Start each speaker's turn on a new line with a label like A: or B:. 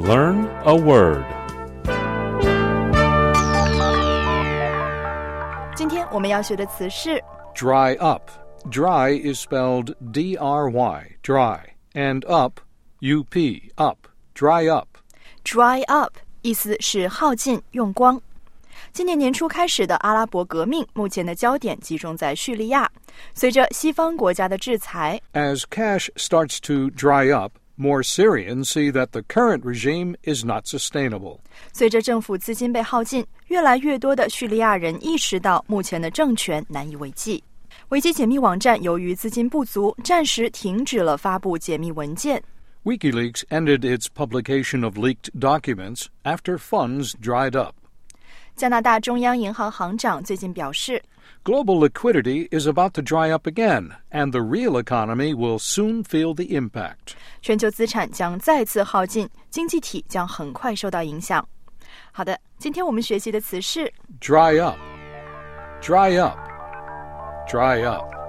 A: Learn a word.
B: 今天我们要学的词是
C: Dry up. Dry is spelled D-R-Y, dry, and up, U-P, up, dry up.
B: dry up， 意思是耗尽、用光。今年年初开始的阿拉伯革命，目前的焦点集中在叙利亚。随着西方国家的制裁
C: As cash starts to dry up, more Syrians see that the current regime is not sustainable.
B: 随着政府资金被耗尽，越来越多的叙利亚人意识到目前的政权难以为继。维基解密网站由于资金不足，暂时停止了发布解密文件。
C: WikiLeaks ended its publication of leaked documents after funds dried up.
B: 加拿大中央银行行长最近表示
C: Global liquidity is about to dry up again, and the real economy will soon feel the impact.
B: 全球资产将再次耗尽，经济体将很快受到影响。好的，今天我们学习的词是
C: Dry up. Dry up. Dry up.